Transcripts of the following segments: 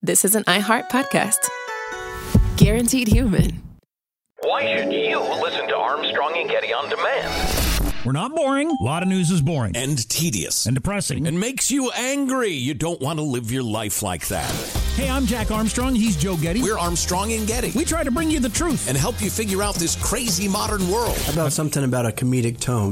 this is an iHeart podcast. Guaranteed human. Why should you listen to Armstrong and Getty on demand? We're not boring. A lot of news is boring. And tedious. And depressing. And makes you angry. You don't want to live your life like that. Hey, I'm Jack Armstrong. He's Joe Getty. We're Armstrong and Getty. We try to bring you the truth. And help you figure out this crazy modern world. How about something about a comedic tone?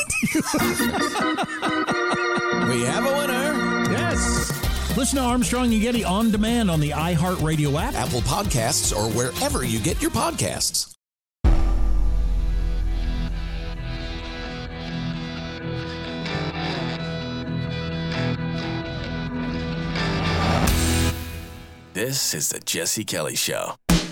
We have a winner. Yes. Listen to Armstrong and Getty on demand on the iHeartRadio app, Apple Podcasts, or wherever you get your podcasts. This is the Jesse Kelly Show.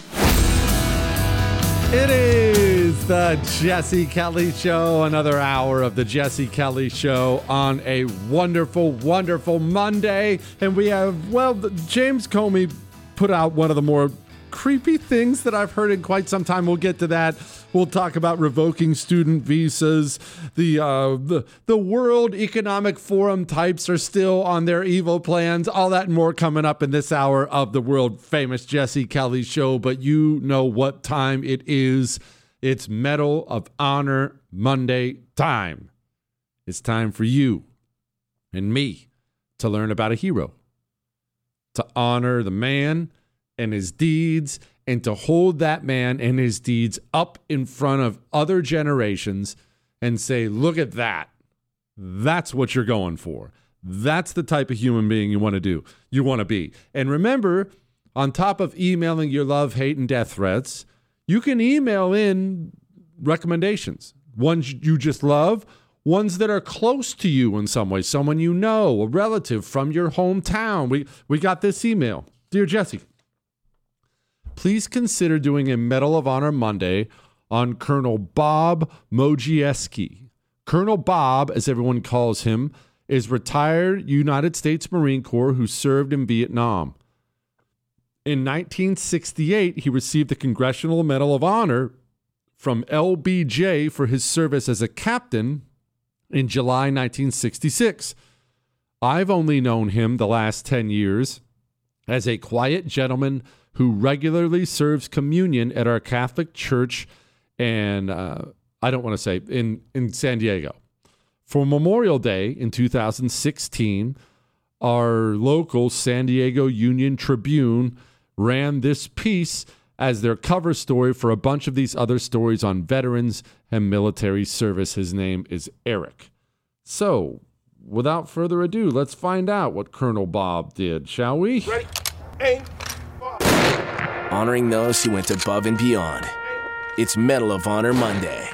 It is the Jesse Kelly Show, another hour of the Jesse Kelly Show on a wonderful, wonderful Monday. And we have, well, James Comey put out one of the more creepy things that I've heard in quite some time. We'll get to that. We'll talk about revoking student visas. The World Economic Forum types are still on their evil plans. All that and more coming up in this hour of the world famous Jesse Kelly Show. But you know what time it is. It's Medal of Honor Monday time. It's time for you and me to learn about a hero, to honor the man and his deeds, and to hold that man and his deeds up in front of other generations and say, look at that. That's what you're going for. That's the type of human being you want to do. You want to be. And remember, on top of emailing your love, hate, and death threats, you can email in recommendations. Ones you just love, ones that are close to you in some way, someone you know, a relative from your hometown. We got this email. Dear Jesse, please consider doing a Medal of Honor Monday on Colonel Bob Modrzejewski. Colonel Bob, as everyone calls him, is retired United States Marine Corps who served in Vietnam. In 1968, he received the Congressional Medal of Honor from LBJ for his service as a captain in July 1966. I've only known him the last 10 years as a quiet gentleman who regularly serves communion at our Catholic church and I don't want to say in San Diego. For Memorial Day in 2016, our local San Diego Union Tribune ran this piece as their cover story for a bunch of these other stories on veterans and military service. His name is Eric. So, without further ado, let's find out what Colonel Bob did, shall we? Ready, aim. Honoring those who went above and beyond. It's Medal of Honor Monday.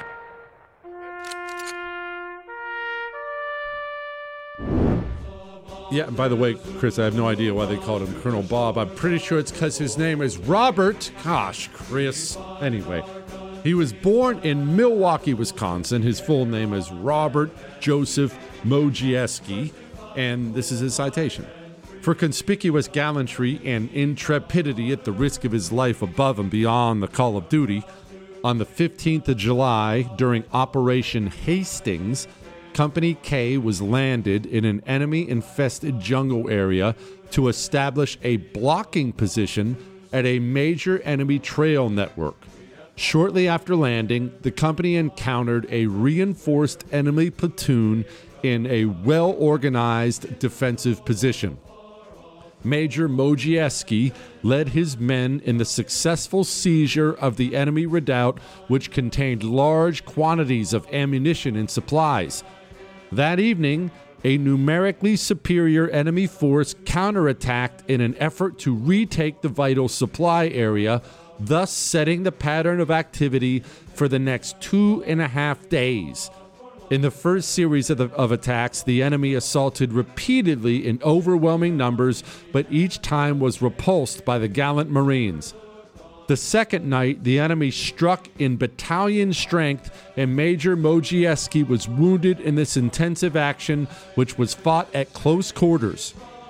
Yeah, and by the way, Chris, I have no idea why they called him Colonel Bob. I'm pretty sure it's because his name is Robert. Gosh, Chris. Anyway, he was born in Milwaukee, Wisconsin. His full name is Robert Joseph Modrzejewski, and this is his citation. For conspicuous gallantry and intrepidity at the risk of his life above and beyond the call of duty, on the 15th of July, during Operation Hastings, Company K was landed in an enemy-infested jungle area to establish a blocking position at a major enemy trail network. Shortly after landing, the company encountered a reinforced enemy platoon in a well-organized defensive position. Major Modrzejewski led his men in the successful seizure of the enemy redoubt, which contained large quantities of ammunition and supplies. That evening, a numerically superior enemy force counterattacked in an effort to retake the vital supply area, thus setting the pattern of activity for the next 2.5 days. In the first series of attacks, the enemy assaulted repeatedly in overwhelming numbers, but each time was repulsed by the gallant Marines. The second night, the enemy struck in battalion strength, and Major Modrzejewski was wounded in this intensive action, which was fought at close quarters.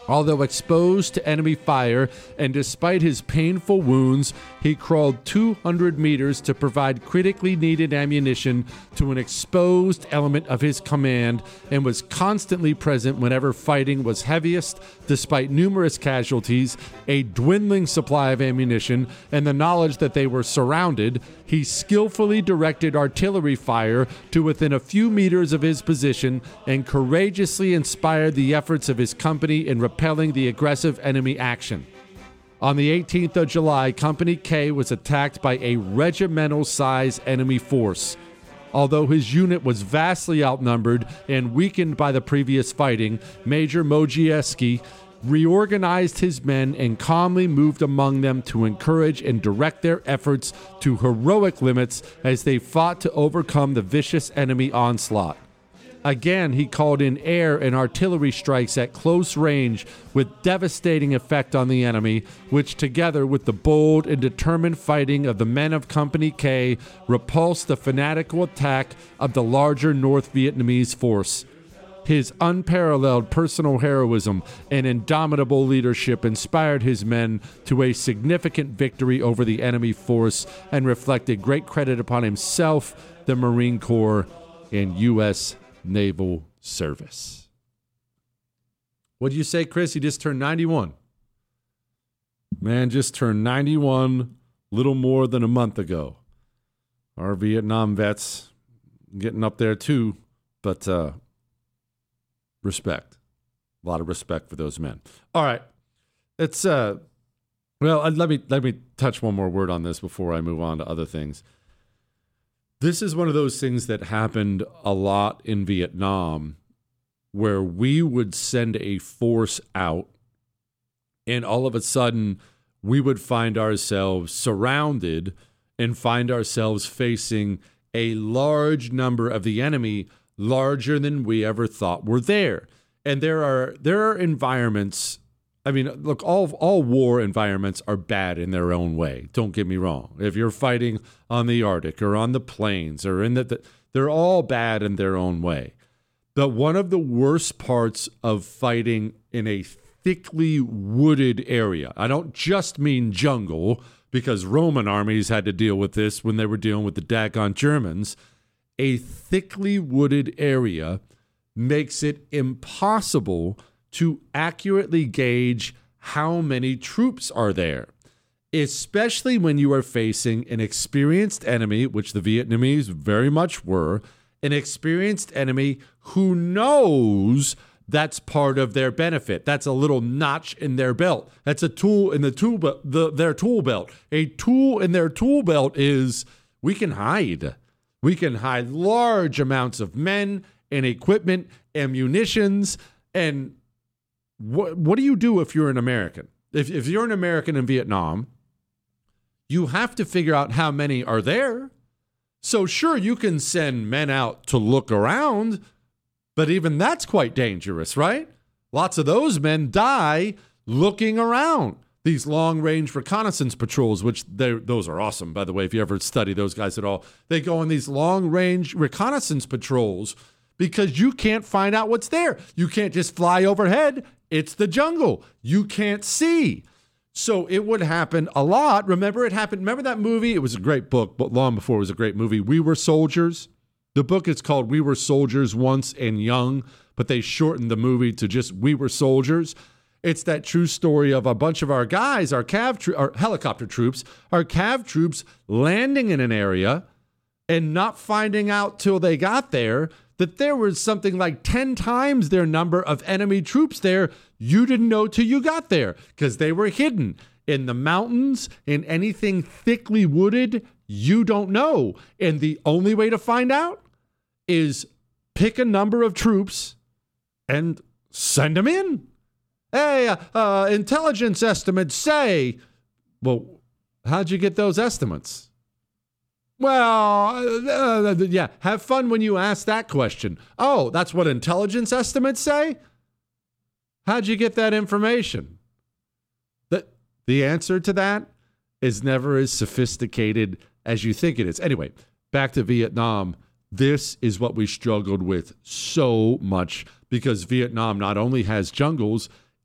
Although exposed to enemy fire and despite his painful wounds, he crawled 200 meters to provide critically needed ammunition to an exposed element of his command and was constantly present whenever fighting was heaviest, despite numerous casualties, a dwindling supply of ammunition, and the knowledge that they were surrounded. He skillfully directed artillery fire to within a few meters of his position and courageously inspired the efforts of his company in repelling the aggressive enemy action. On the 18th of July, Company K was attacked by a regimental-sized enemy force. Although his unit was vastly outnumbered and weakened by the previous fighting, Major Mojieski reorganized his men and calmly moved among them to encourage and direct their efforts to heroic limits as they fought to overcome the vicious enemy onslaught. Again, he called in air and artillery strikes at close range with devastating effect on the enemy, which together with the bold and determined fighting of the men of Company K repulsed the fanatical attack of the larger North Vietnamese force. His unparalleled personal heroism and indomitable leadership inspired his men to a significant victory over the enemy force and reflected great credit upon himself, the Marine Corps, and U.S. Naval Service. What do you say, Chris? He just turned 91. Man just turned 91 little more than a month ago. Our Vietnam vets getting up there too, but respect. A lot of respect for those men. All right. It's well, let me touch one more word on this before I move on to other things. This is one of those things that happened a lot in Vietnam where we would send a force out and all of a sudden we would find ourselves surrounded and find ourselves facing a large number of the enemy, larger than we ever thought were there. And there are environments. I mean, look, all war environments are bad in their own way. Don't get me wrong. If you're fighting on the Arctic or on the plains or in they're all bad in their own way. But one of the worst parts of fighting in a thickly wooded area, I don't just mean jungle, because Roman armies had to deal with this when they were dealing with the daggone Germans. A thickly wooded area makes it impossible to accurately gauge how many troops are there, especially when you are facing an experienced enemy, which the Vietnamese very much were, an experienced enemy who knows that's part of their benefit. That's a little notch in their belt. That's a tool in their tool belt. A tool in their tool belt is we can hide. We can hide large amounts of men and equipment and munitions. And what do you do if you're an American? If you're an American in Vietnam, you have to figure out how many are there. So sure, you can send men out to look around, but even that's quite dangerous, right? Lots of those men die looking around. These long-range reconnaissance patrols, which those are awesome, by the way, if you ever study those guys at all. They go on these long-range reconnaissance patrols because you can't find out what's there. You can't just fly overhead. It's the jungle. You can't see. So it would happen a lot. Remember that movie? It was a great book, but long before it was a great movie. We Were Soldiers. The book is called We Were Soldiers Once and Young, but they shortened the movie to just We Were Soldiers. It's that true story of a bunch of our guys, our helicopter troops, our cav troops landing in an area and not finding out till they got there that there was something like 10 times their number of enemy troops there. You didn't know till you got there because they were hidden in the mountains, in anything thickly wooded. You don't know. And the only way to find out is pick a number of troops and send them in. Hey, intelligence estimates say, well, how'd you get those estimates? Well, yeah, have fun when you ask that question. Oh, that's what intelligence estimates say? How'd you get that information? The answer to that is never as sophisticated as you think it is. Anyway, back to Vietnam. This is what we struggled with so much because Vietnam not only has jungles,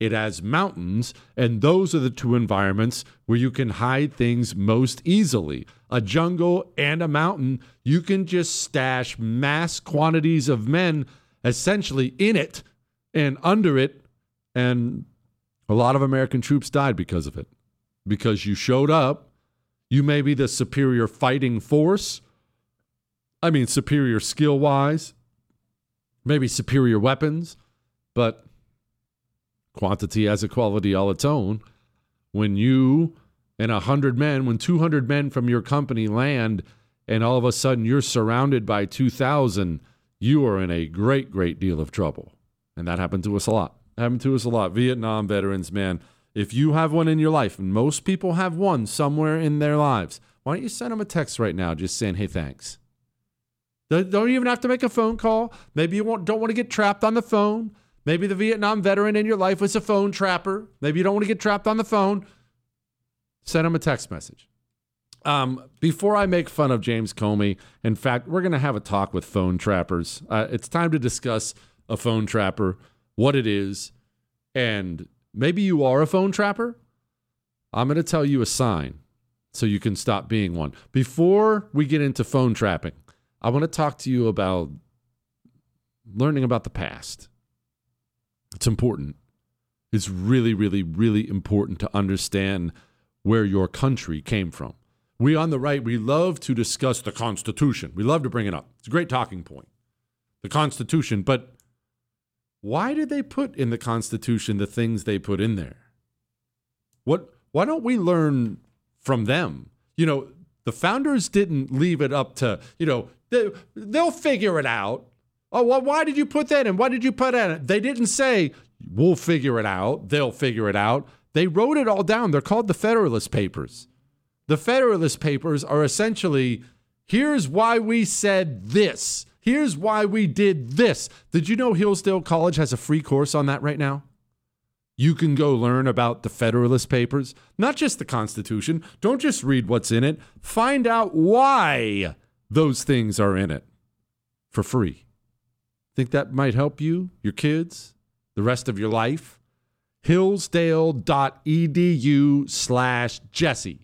it has mountains, and those are the two environments where you can hide things most easily. A jungle and a mountain, you can just stash mass quantities of men essentially in it and under it, and a lot of American troops died because of it. Because you showed up, you may be the superior fighting force, superior skill-wise, maybe superior weapons, but quantity has a quality all its own. When you and 100 men, when 200 men from your company land, and all of a sudden you're surrounded by 2,000, you are in a great, great deal of trouble. And that happened to us a lot. Vietnam veterans, man. If you have one in your life, and most people have one somewhere in their lives, why don't you send them a text right now just saying, hey, thanks. Don't even have to make a phone call. Maybe you don't want to get trapped on the phone. Maybe the Vietnam veteran in your life was a phone trapper. Maybe you don't want to get trapped on the phone. Send him a text message. Before I make fun of James Comey, in fact, we're going to have a talk with phone trappers. It's time to discuss a phone trapper, what it is, and maybe you are a phone trapper. I'm going to tell you a sign so you can stop being one. Before we get into phone trapping, I want to talk to you about learning about the past. It's important. It's really, really, really important to understand where your country came from. We on the right, we love to discuss the Constitution. We love to bring it up. It's a great talking point. The Constitution, but why did they put in the Constitution the things they put in there? Why don't we learn from them? The founders didn't leave it up to, they'll figure it out. Oh, well, why did you put that in? Why did you put that in? They didn't say, we'll figure it out. They'll figure it out. They wrote it all down. They're called the Federalist Papers. The Federalist Papers are essentially, here's why we said this. Here's why we did this. Did you know Hillsdale College has a free course on that right now? You can go learn about the Federalist Papers, not just the Constitution. Don't just read what's in it. Find out why those things are in it for free. Think that might help you, your kids, the rest of your life? Hillsdale.edu/Jesse.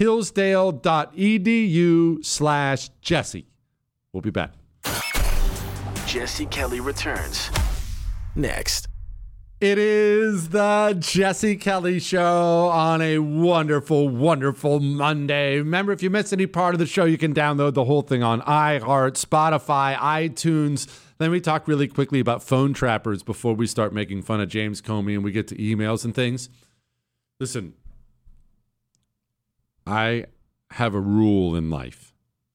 Hillsdale.edu/Jesse. We'll be back. Jesse Kelly returns next. It is the Jesse Kelly Show on a wonderful, wonderful Monday. Remember, if you missed any part of the show, you can download the whole thing on iHeart, Spotify, iTunes. Then we talk really quickly about phone trappers before we start making fun of James Comey and we get to emails and things. Listen, I have a rule in life.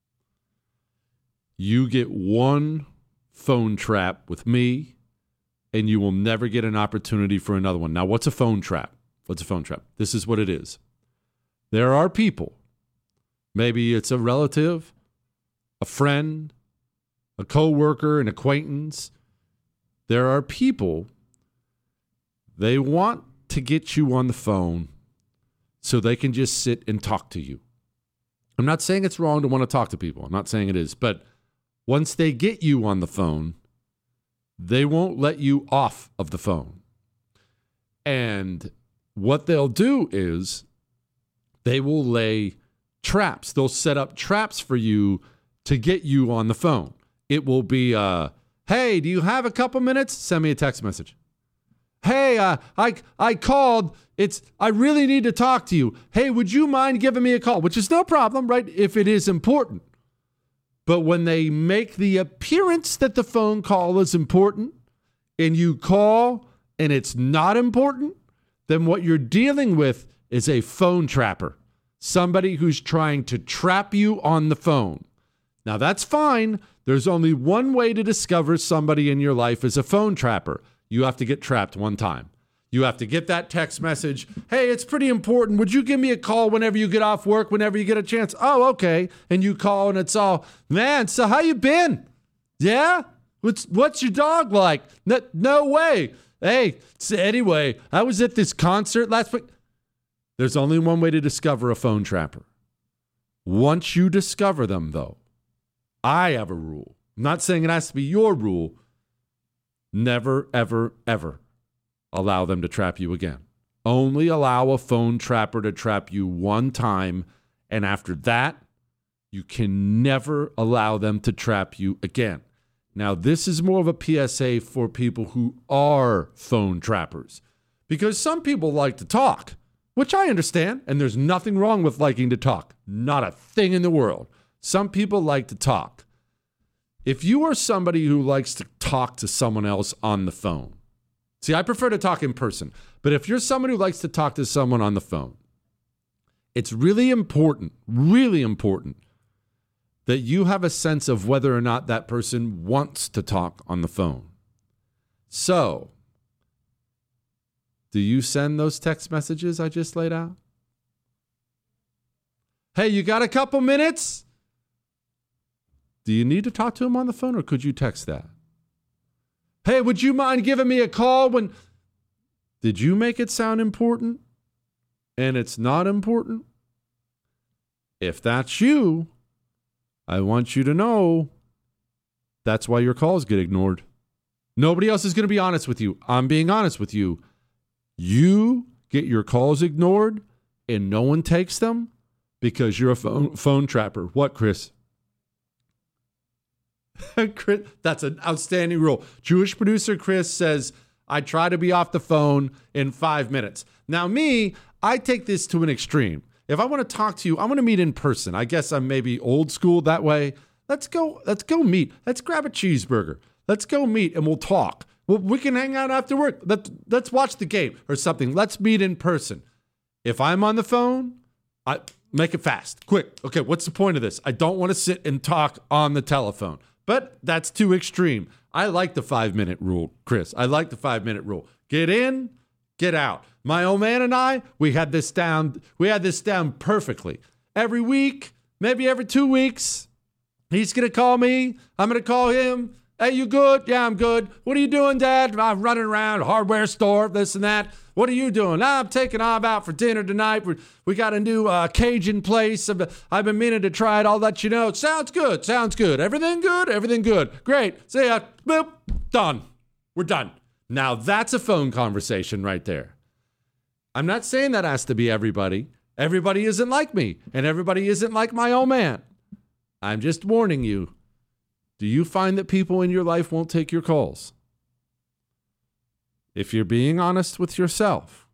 You get one phone trap with me, and you will never get an opportunity for another one. Now, what's a phone trap? This is what it is. There are people, maybe it's a relative, a friend, a coworker, an acquaintance. There are people, they want to get you on the phone so they can just sit and talk to you. I'm not saying it's wrong to want to talk to people. I'm not saying it is. But once they get you on the phone, they won't let you off of the phone. And what they'll do is they will lay traps. They'll set up traps for you to get you on the phone. It will be, hey, do you have a couple minutes? Send me a text message. Hey, I called. I really need to talk to you. Hey, would you mind giving me a call? Which is no problem, right? If it is important. But when they make the appearance that the phone call is important and you call and it's not important, then what you're dealing with is a phone trapper. Somebody who's trying to trap you on the phone. Now, that's fine. There's only one way to discover somebody in your life is a phone trapper. You have to get trapped one time. You have to get that text message. Hey, it's pretty important. Would you give me a call whenever you get off work, whenever you get a chance? Oh, okay. And you call and it's all, man, so how you been? Yeah? What's your dog like? No way. Hey, so anyway, I was at this concert last week. There's only one way to discover a phone trapper. Once you discover them, though, I have a rule. I'm not saying it has to be your rule. Never, ever, ever allow them to trap you again. Only allow a phone trapper to trap you one time, and after that, you can never allow them to trap you again. Now, this is more of a PSA for people who are phone trappers, because some people like to talk, which I understand, and there's nothing wrong with liking to talk. Not a thing in the world. Some people like to talk. If you are somebody who likes to talk to someone else on the phone, see, I prefer to talk in person, but if you're someone who likes to talk to someone on the phone, it's really important that you have a sense of whether or not that person wants to talk on the phone. So, do you send those text messages I just laid out? Hey, you got a couple minutes? Do you need to talk to him on the phone, or could you text that? Hey, would you mind giving me a call when... Did you make it sound important and it's not important? If that's you, I want you to know that's why your calls get ignored. Nobody else is going to be honest with you. I'm being honest with you. You get your calls ignored and no one takes them because you're a phone trapper. What, Chris? That's an outstanding rule. Jewish producer Chris says, I try to be off the phone in 5 minutes. Now me, I take this to an extreme. If I want to talk to you, I want to meet in person. I guess I'm maybe old school that way. Let's go meet. Let's grab a cheeseburger. Let's go meet and we'll talk. We can hang out after work. Let's watch the game or something. Let's meet in person. If I'm on the phone, I make it fast, quick. Okay, what's the point of this? I don't want to sit and talk on the telephone. But that's too extreme. I like the 5-minute rule, Chris. I like the 5-minute rule. Get in, get out. My old man and I, we had this down perfectly. Every week, maybe every 2 weeks, he's going to call me. I'm going to call him. Hey, you good? Yeah, I'm good. What are you doing, Dad? I'm running around, hardware store, this and that. What are you doing? I'm taking Ob out for dinner tonight. We got a new Cajun place. I've been meaning to try it. I'll let you know. Sounds good. Sounds good. Everything good? Everything good. Great. See ya. Boop. Done. We're done. Now that's a phone conversation right there. I'm not saying that has to be everybody. Everybody isn't like me, and everybody isn't like my old man. I'm just warning you. Do you find that people in your life won't take your calls? If you're being honest with yourself,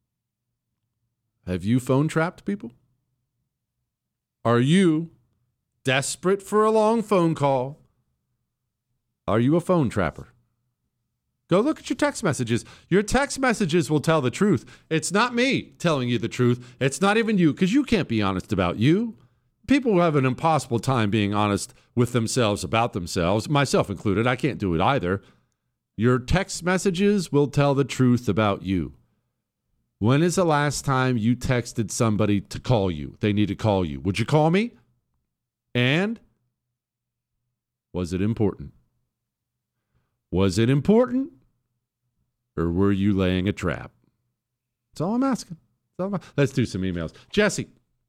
have you phone trapped people? Are you desperate for a long phone call? Are you a phone trapper? Go look at your text messages. Your text messages will tell the truth. It's not me telling you the truth. It's not even you, because you can't be honest about you. People have an impossible time being honest with themselves about themselves, myself included. I can't do it either. Your text messages will tell the truth about you. When is the last time you texted somebody to call you? They need to call you. Would you call me? And was it important? Was it important? Or were you laying a trap? That's all I'm asking. Let's do some emails. Jesse.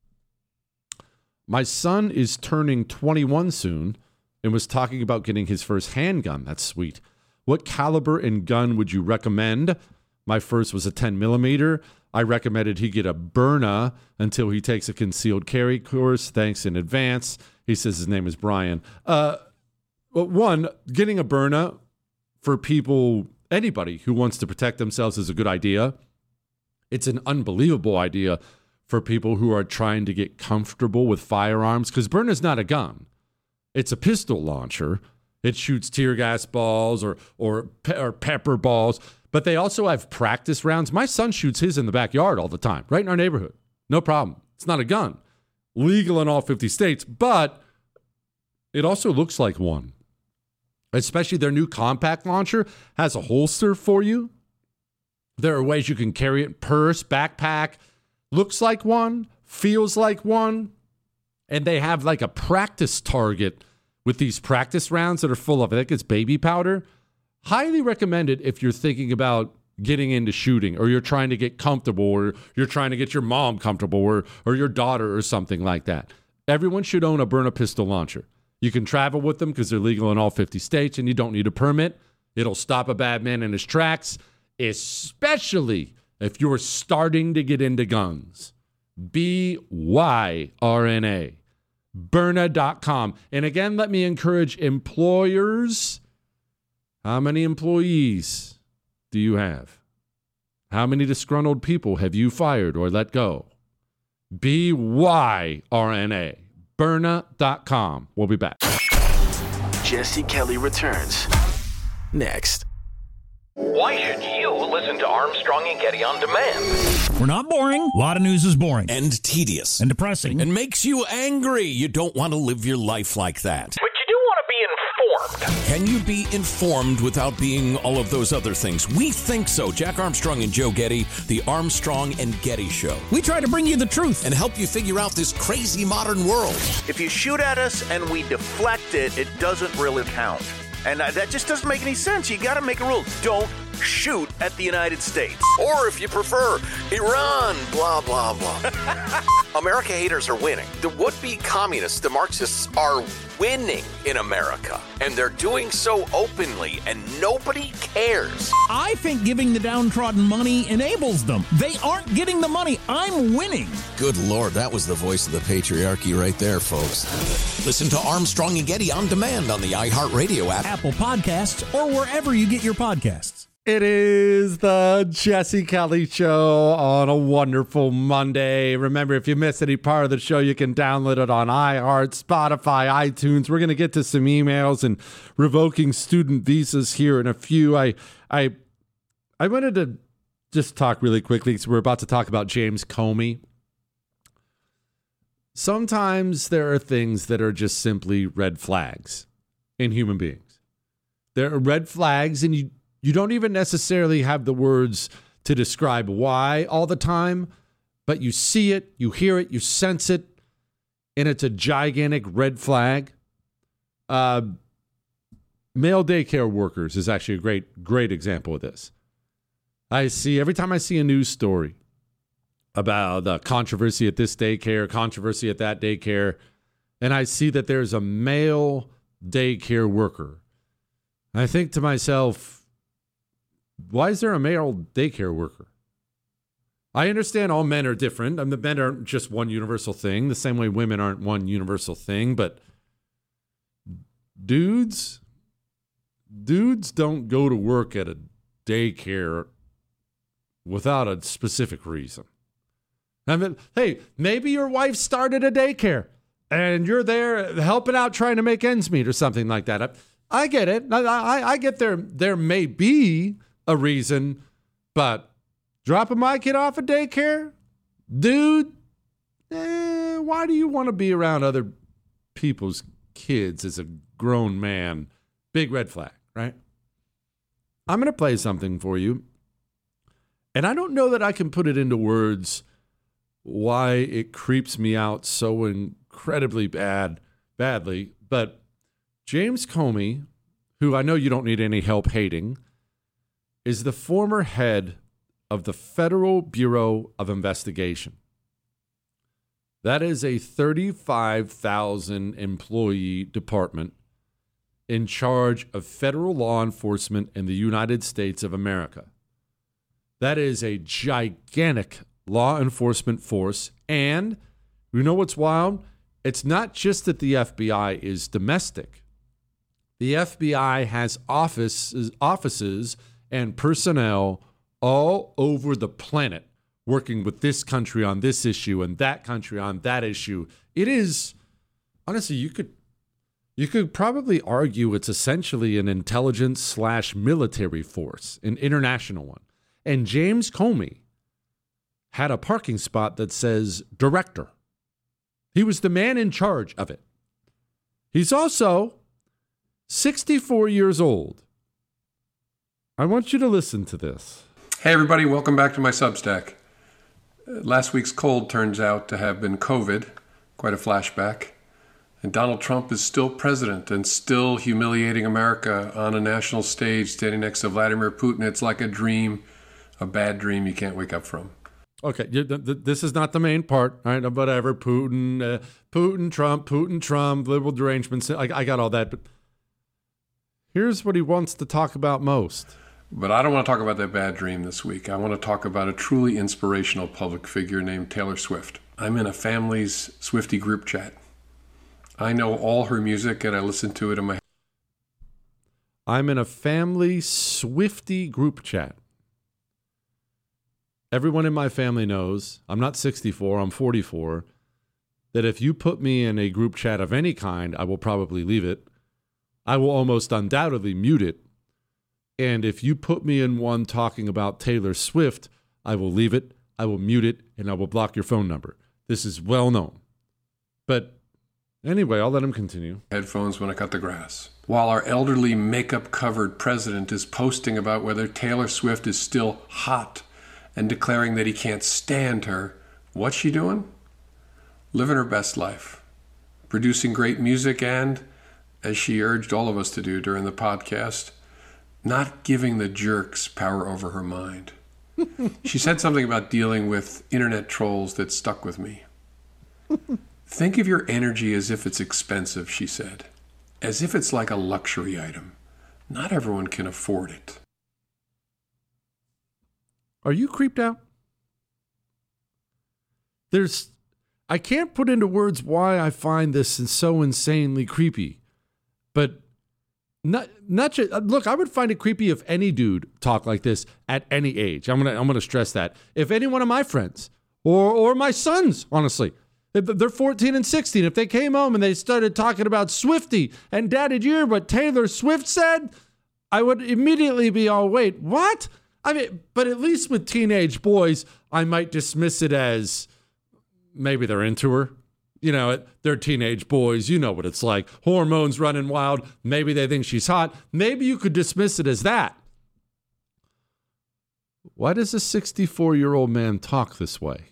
My son is turning 21 soon and was talking about getting his first handgun. That's sweet. What caliber and gun would you recommend? My first was a 10 millimeter. I recommended he get a Byrna until he takes a concealed carry course. Thanks in advance. He says his name is Brian. One, getting a Byrna for people, anybody who wants to protect themselves is a good idea. It's an unbelievable idea for people who are trying to get comfortable with firearms, because Byrna is not a gun. It's a pistol launcher. It shoots tear gas balls or pepper balls, but they also have practice rounds. My son shoots his in the backyard all the time, right in our neighborhood. No problem. It's not a gun. Legal in all 50 states, but it also looks like one. Especially their new compact launcher has a holster for you. There are ways you can carry it in purse, backpack. Looks like one, feels like one, and they have like a practice target with these practice rounds that are full of, I think it's baby powder. Highly recommended if you're thinking about getting into shooting, or you're trying to get comfortable, or you're trying to get your mom comfortable, or your daughter or something like that. Everyone should own a Byrna pistol launcher. You can travel with them because they're legal in all 50 states and you don't need a permit. It'll stop a bad man in his tracks. especially if you're starting to get into guns. BYRNA. Byrna.com. And again, let me encourage employers. How many employees do you have? How many disgruntled people have you fired or let go? BYRNA. Byrna.com. We'll be back. Jesse Kelly returns next. Why should you listen to Armstrong and Getty on demand? We're not boring. A lot of news is boring. And tedious. And depressing. And makes you angry. You don't want to live your life like that. But you do want to be informed. Can you be informed without being all of those other things? We think so. Jack Armstrong and Joe Getty, the Armstrong and Getty Show. We try to bring you the truth. And help you figure out this crazy modern world. If you shoot at us and we deflect it, it doesn't really count. And that just doesn't make any sense. You got to make a rule. Don't shoot at the United States. Or if you prefer, Iran, blah, blah, blah. America haters are winning. The would-be communists, the Marxists, are winning in America. And they're doing so openly, and nobody cares. I think giving the downtrodden money enables them. They aren't getting the money. I'm winning. Good Lord, that was the voice of the patriarchy right there, folks. Listen to Armstrong and Getty on demand on the iHeartRadio app, Apple Podcasts, or wherever you get your podcasts. It is the Jesse Kelly Show on a wonderful Monday. Remember, if you miss any part of the show, you can download it on iHeart, Spotify, iTunes. We're going to get to some emails and revoking student visas here in a few. I wanted to just talk really quickly because we're about to talk about James Comey. Sometimes there are things that are just simply red flags in human beings. There are red flags, and you don't even necessarily have the words to describe why all the time, but you see it, you hear it, you sense it, and it's a gigantic red flag. Male daycare workers is actually a great example of this. Every time I see a news story about the controversy at this daycare, controversy at that daycare, and I see that there's a male daycare worker, I think to myself, why is there a male daycare worker? I understand all men are different. The men aren't just one universal thing, the same way women aren't one universal thing, but dudes don't go to work at a daycare without a specific reason. I mean, hey, maybe your wife started a daycare and you're there helping out trying to make ends meet or something like that. I get it. I get there may be a reason, but dropping my kid off at daycare, dude, why do you want to be around other people's kids as a grown man? Big red flag, right? I'm going to play something for you, and I don't know that I can put it into words why it creeps me out so incredibly badly, but James Comey, who I know you don't need any help hating, is the former head of the Federal Bureau of Investigation. That is a 35,000 employee department in charge of federal law enforcement in the United States of America. That is a gigantic law enforcement force. And you know what's wild? It's not just that the FBI is domestic. The FBI has offices and personnel all over the planet working with this country on this issue and that country on that issue. It is, honestly, you could probably argue it's essentially an intelligence/military force, an international one. And James Comey had a parking spot that says director. He was the man in charge of it. He's also 64 years old. I want you to listen to this. Hey everybody, welcome back to my Substack. Last week's cold turns out to have been COVID, quite a flashback. And Donald Trump is still president and still humiliating America on a national stage, standing next to Vladimir Putin. It's like a dream, a bad dream you can't wake up from. Okay, this is not the main part, all right? Whatever, Putin, Trump, liberal derangements. I got all that, but here's what he wants to talk about most. But I don't want to talk about that bad dream this week. I want to talk about a truly inspirational public figure named Taylor Swift. I'm in a family's Swiftie group chat. I know all her music and I listen to it in my... I'm in a family Swiftie group chat. Everyone in my family knows, I'm not 64, I'm 44, that if you put me in a group chat of any kind, I will probably leave it. I will almost undoubtedly mute it. And if you put me in one talking about Taylor Swift, I will leave it, I will mute it, and I will block your phone number. This is well known. But anyway, I'll let him continue. Headphones when I cut the grass. While our elderly makeup-covered president is posting about whether Taylor Swift is still hot and declaring that he can't stand her, what's she doing? Living her best life. Producing great music and, as she urged all of us to do during the podcast, not giving the jerks power over her mind. She said something about dealing with internet trolls that stuck with me. Think of your energy as if it's expensive, she said. As if it's like a luxury item. Not everyone can afford it. Are you creeped out? I can't put into words why I find this so insanely creepy, but not just, look, I would find it creepy if any dude talked like this at any age. I'm gonna stress that. If any one of my friends or my sons, honestly, if they're 14 and 16, if they came home and they started talking about Swiftie and Dad, did you hear what Taylor Swift said? I would immediately be all, wait, what? I mean, but at least with teenage boys, I might dismiss it as maybe they're into her. You know, they're teenage boys. You know what it's like. Hormones running wild. Maybe they think she's hot. Maybe you could dismiss it as that. Why does a 64-year-old man talk this way?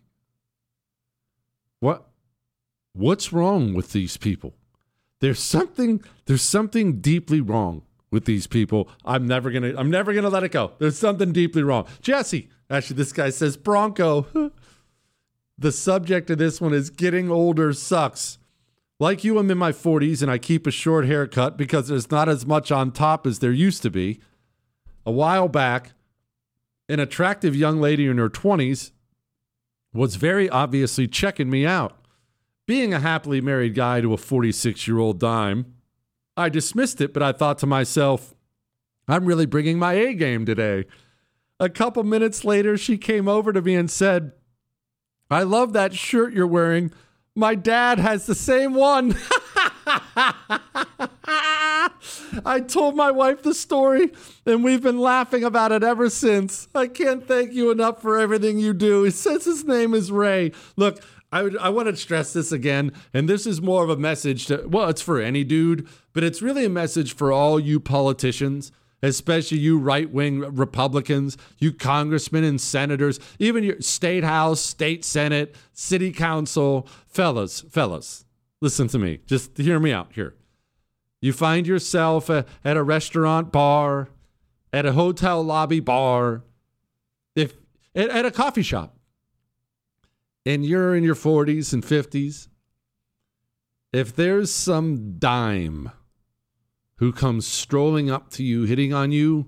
What's wrong with these people? There's something deeply wrong with these people. I'm never gonna let it go. There's something deeply wrong. Jesse, actually, this guy says Bronco. The subject of this one is getting older sucks. Like you, I'm in my 40s and I keep a short haircut because there's not as much on top as there used to be. A while back, an attractive young lady in her 20s was very obviously checking me out. Being a happily married guy to a 46-year-old dime, I dismissed it, but I thought to myself, I'm really bringing my A game today. A couple minutes later, she came over to me and said, I love that shirt you're wearing. My dad has the same one. I told my wife the story, and we've been laughing about it ever since. I can't thank you enough for everything you do. He says his name is Ray. Look, I want to stress this again, and this is more of a message to, well, it's for any dude, but it's really a message for all you politicians, especially you right-wing Republicans, you congressmen and senators, even your state house, state senate, city council. Fellas, listen to me. Just hear me out here. You find yourself at a restaurant bar, at a hotel lobby bar, at a coffee shop, and you're in your 40s and 50s. If there's some dime who comes strolling up to you, hitting on you,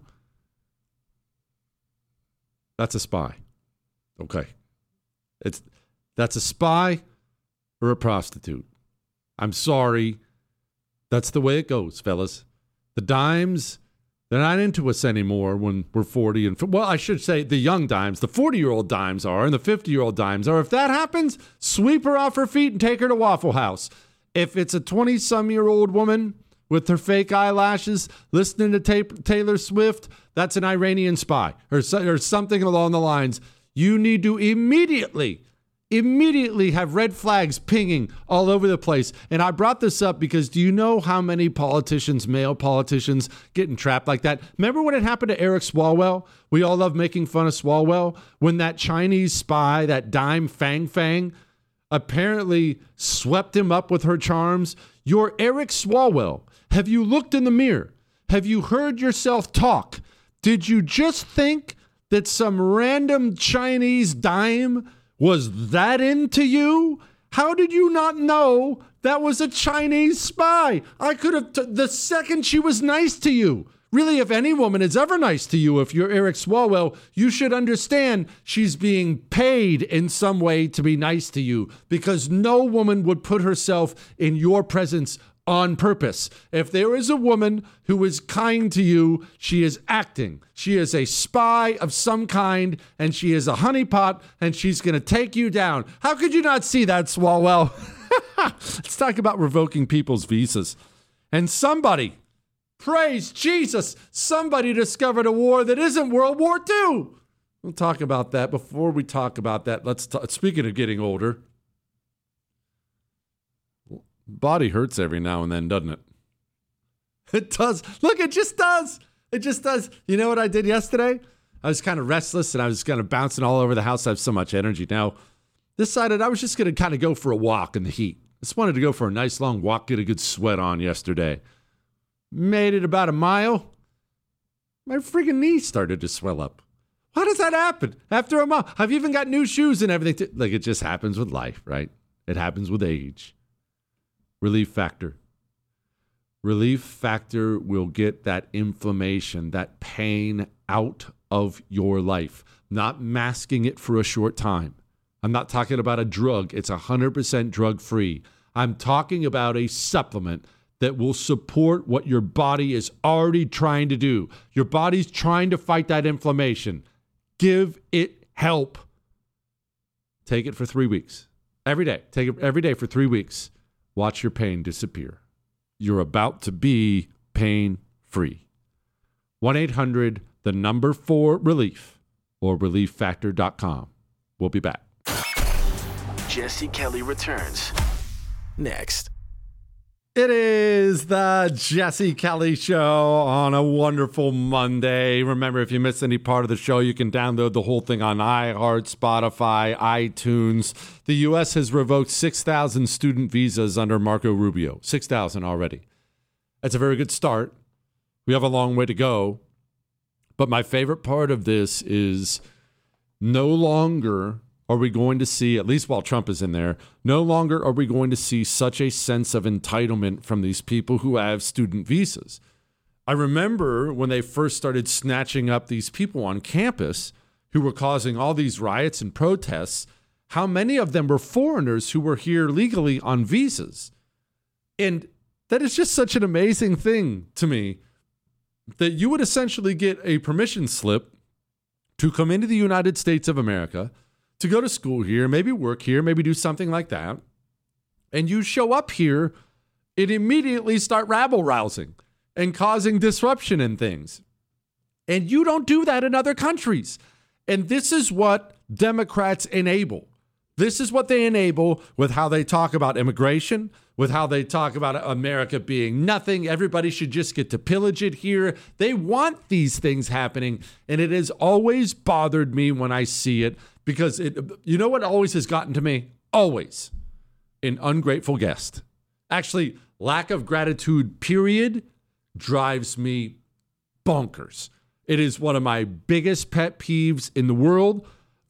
that's a spy. Okay. That's a spy or a prostitute. I'm sorry. That's the way it goes, fellas. The dimes, they're not into us anymore when we're 40 and, well, I should say the young dimes, the 40-year-old dimes are, and the 50-year-old dimes are. If that happens, sweep her off her feet and take her to Waffle House. If it's a 20-some-year-old woman with her fake eyelashes, listening to Taylor Swift, that's an Iranian spy or something along the lines. You need to immediately have red flags pinging all over the place. And I brought this up because do you know how many politicians, male politicians, getting trapped like that? Remember when it happened to Eric Swalwell? We all love making fun of Swalwell. When that Chinese spy, that dime Fang, apparently swept him up with her charms. You're Eric Swalwell. Have you looked in the mirror? Have you heard yourself talk? Did you just think that some random Chinese dime was that into you? How did you not know that was a Chinese spy? I could have, the second she was nice to you, Really, if any woman is ever nice to you, if you're Eric Swalwell, you should understand she's being paid in some way to be nice to you, because no woman would put herself in your presence on purpose. If there is a woman who is kind to you, she is acting. She is a spy of some kind, and she is a honeypot, and she's going to take you down. How could you not see that, Swalwell? Let's talk about revoking people's visas. And somebody, praise Jesus, somebody discovered a war that isn't World War II. We'll talk about that. Before we talk about that, let's talk. Speaking of getting older, body hurts every now and then, doesn't it? It does. Look, it just does. It just does. You know what I did yesterday? I was kind of restless and I was kind of bouncing all over the house. I have so much energy now. Decided I was just going to kind of go for a walk in the heat. Just wanted to go for a nice long walk, get a good sweat on yesterday. Made it about a mile. My freaking knee started to swell up. How does that happen? After a mile, I've even got new shoes and everything. Like, it just happens with life, right? It happens with age. Relief Factor. Relief Factor will get that inflammation, that pain out of your life, not masking it for a short time. I'm not talking about a drug. It's 100% drug-free. I'm talking about a supplement that will support what your body is already trying to do. Your body's trying to fight that inflammation. Give it help. Take it for 3 weeks. Every day. Take it every day for 3 weeks. Watch your pain disappear. You're about to be pain-free. 1-800-4-RELIEF or relieffactor.com. We'll be back. Jesse Kelly returns next. It is the Jesse Kelly Show on a wonderful Monday. Remember, if you missed any part of the show, you can download the whole thing on iHeart, Spotify, iTunes. The U.S. has revoked 6,000 student visas under Marco Rubio. 6,000 already. That's a very good start. We have a long way to go. But my favorite part of this is no longer are we going to see, at least while Trump is in there, no longer are we going to see such a sense of entitlement from these people who have student visas. I remember when they first started snatching up these people on campus who were causing all these riots and protests, how many of them were foreigners who were here legally on visas. And that is just such an amazing thing to me, that you would essentially get a permission slip to come into the United States of America, to go to school here, maybe work here, maybe do something like that, and you show up here and immediately start rabble-rousing and causing disruption in things. And you don't do that in other countries. And this is what Democrats enable. This is what they enable with how they talk about immigration, with how they talk about America being nothing. Everybody should just get to pillage it here. They want these things happening, and it has always bothered me when I see it, because you know what always has gotten to me? Always. An ungrateful guest. Actually, lack of gratitude, period, drives me bonkers. It is one of my biggest pet peeves in the world.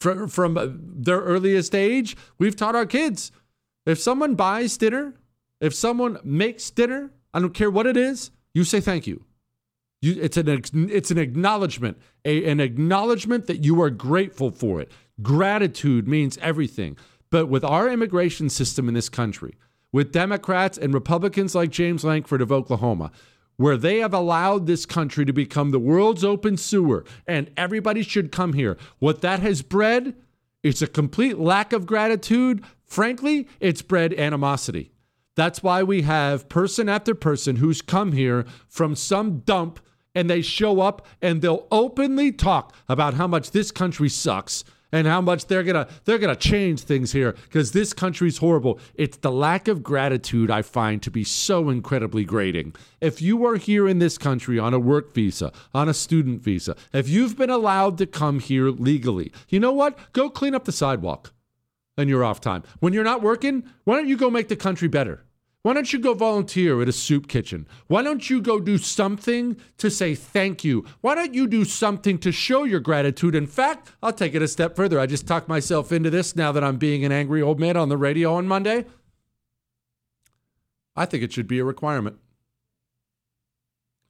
From their earliest age, we've taught our kids, if someone buys dinner, if someone makes dinner, I don't care what it is, you say thank you. It's an acknowledgement, an acknowledgement that you are grateful for it. Gratitude means everything. But with our immigration system in this country, with Democrats and Republicans like James Lankford of Oklahoma, where they have allowed this country to become the world's open sewer and everybody should come here, what that has bred is a complete lack of gratitude. Frankly, it's bred animosity. That's why we have person after person who's come here from some dump, and they show up and they'll openly talk about how much this country sucks and how much they're gonna change things here because this country's horrible. It's the lack of gratitude I find to be so incredibly grating. If you are here in this country on a work visa, on a student visa, if you've been allowed to come here legally, you know what? Go clean up the sidewalk on your off time. When you're not working, why don't you go make the country better? Why don't you go volunteer at a soup kitchen? Why don't you go do something to say thank you? Why don't you do something to show your gratitude? In fact, I'll take it a step further. I just talked myself into this now that I'm being an angry old man on the radio on Monday. I think it should be a requirement.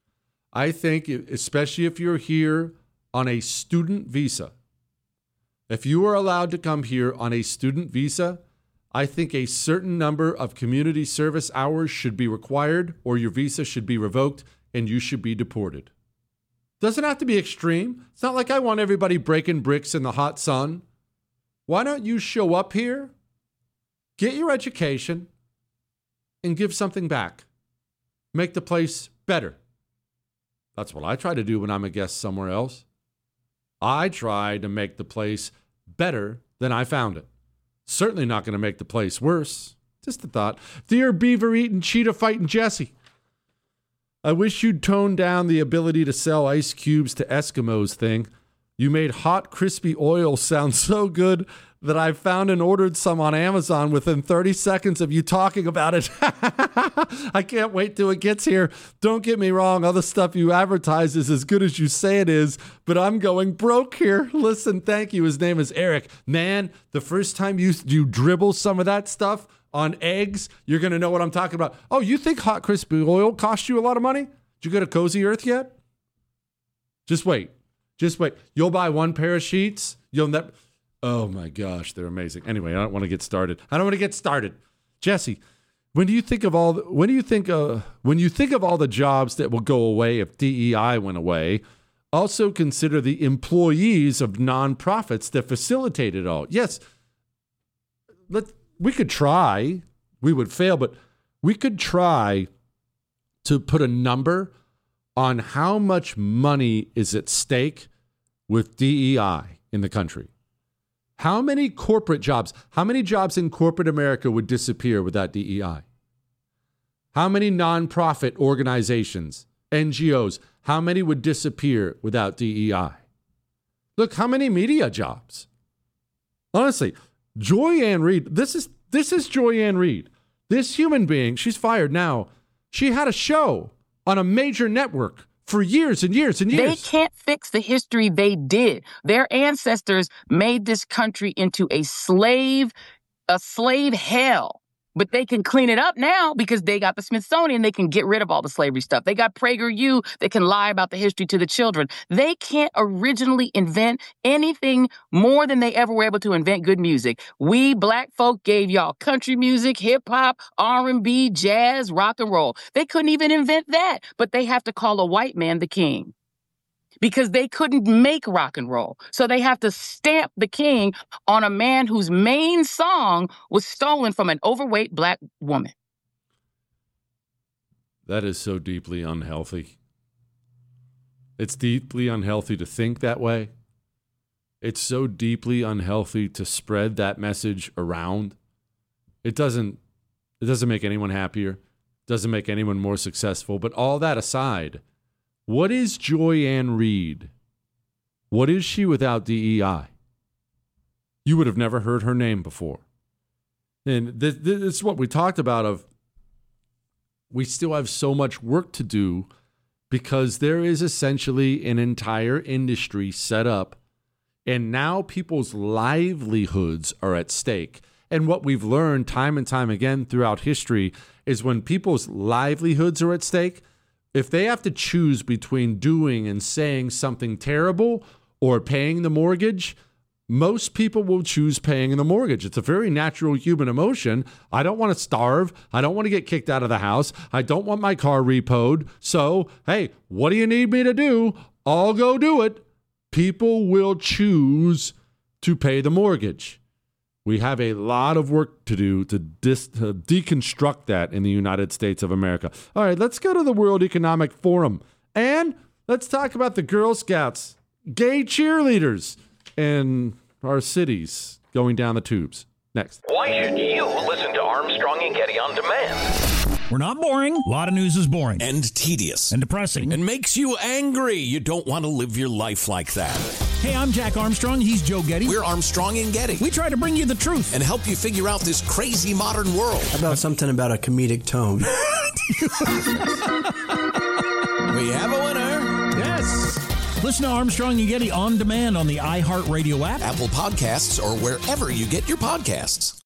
I think, especially if you're here on a student visa, if you are allowed to come here on a student visa, I think a certain number of community service hours should be required, or your visa should be revoked and you should be deported. Doesn't have to be extreme. It's not like I want everybody breaking bricks in the hot sun. Why don't you show up here, get your education, and give something back? Make the place better. That's what I try to do when I'm a guest somewhere else. I try to make the place better than I found it. Certainly not going to make the place worse. Just a thought. Dear beaver-eating, cheetah-fighting Jesse, I wish you'd tone down the ability to sell ice cubes to Eskimos thing. You made hot, crispy oil sound so good that I found and ordered some on Amazon within 30 seconds of you talking about it. I can't wait till it gets here. Don't get me wrong, all the stuff you advertise is as good as you say it is, but I'm going broke here. Listen, thank you. His name is Eric. Man, the first time you dribble some of that stuff on eggs, you're going to know what I'm talking about. Oh, you think hot, crispy oil cost you a lot of money? Did you go to Cozy Earth yet? Just wait. You'll buy one pair of sheets. You'll never... Oh my gosh, they're amazing. Anyway, I don't want to get started. Jesse, when you think of all the jobs that will go away if DEI went away, also consider the employees of nonprofits that facilitate it all. Yes, we could try. We would fail, but we could try to put a number on how much money is at stake with DEI in the country. How many jobs in corporate America would disappear without DEI? How many nonprofit organizations, NGOs, how many would disappear without DEI? Look, how many media jobs? Honestly, Joy-Ann Reid, this is Joy-Ann Reid. This human being, she's fired now. She had a show on a major network for years and years and years. They can't fix the history they did. Their ancestors made this country into a slave hell. But they can clean it up now because they got the Smithsonian. They can get rid of all the slavery stuff. They got PragerU. They can lie about the history to the children. They can't originally invent anything more than they ever were able to invent good music. We black folk gave y'all country music, hip hop, R&B, jazz, rock and roll. They couldn't even invent that, but they have to call a white man the king. Because they couldn't make rock and roll. So they have to stamp the king on a man whose main song was stolen from an overweight black woman. That is so deeply unhealthy. It's deeply unhealthy to think that way. It's so deeply unhealthy to spread that message around. It doesn't make anyone happier. It doesn't make anyone more successful. But all that aside, what is Joy-Ann Reid? What is she without DEI? You would have never heard her name before. And this is what we talked about we still have so much work to do because there is essentially an entire industry set up, and now people's livelihoods are at stake. And what we've learned time and time again throughout history is when people's livelihoods are at stake, if they have to choose between doing and saying something terrible or paying the mortgage, most people will choose paying the mortgage. It's a very natural human emotion. I don't want to starve. I don't want to get kicked out of the house. I don't want my car repoed. So, hey, what do you need me to do? I'll go do it. People will choose to pay the mortgage. We have a lot of work to do to deconstruct that in the United States of America. All right, let's go to the World Economic Forum. And let's talk about the Girl Scouts, gay cheerleaders in our cities going down the tubes. Next. Why should you listen to Armstrong and Getty on demand? We're not boring. A lot of news is boring. And tedious. And depressing. And makes you angry. You don't want to live your life like that. Hey, I'm Jack Armstrong. He's Joe Getty. We're Armstrong and Getty. We try to bring you the truth. And help you figure out this crazy modern world. How about something about a comedic tone? We have a winner. Yes. Listen to Armstrong and Getty on demand on the iHeartRadio app, Apple Podcasts, or wherever you get your podcasts.